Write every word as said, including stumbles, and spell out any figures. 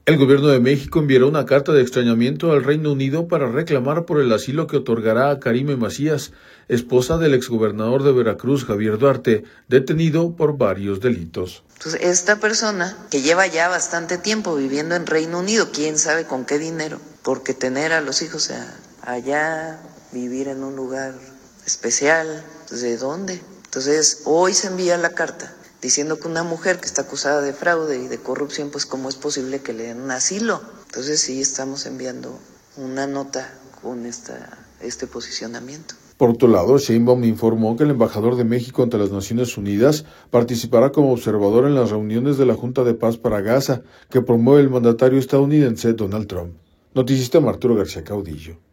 El gobierno de México enviará una carta de extrañamiento al Reino Unido para reclamar por el asilo que otorgará a Karime Macías, esposa del exgobernador de Veracruz, Javier Duarte, detenido por varios delitos. Entonces, esta persona, que lleva ya bastante tiempo viviendo en Reino Unido, quién sabe con qué dinero, porque tener a los hijos allá, vivir en un lugar especial, ¿de dónde? Entonces, hoy se envía la carta diciendo que una mujer que está acusada de fraude y de corrupción, pues cómo es posible que le den un asilo. Entonces sí estamos enviando una nota con esta, este posicionamiento. Por otro lado, Sheinbaum informó que el embajador de México ante las Naciones Unidas participará como observador en las reuniones de la Junta de Paz para Gaza, que promueve el mandatario estadounidense Donald Trump. Noticista Arturo García Caudillo.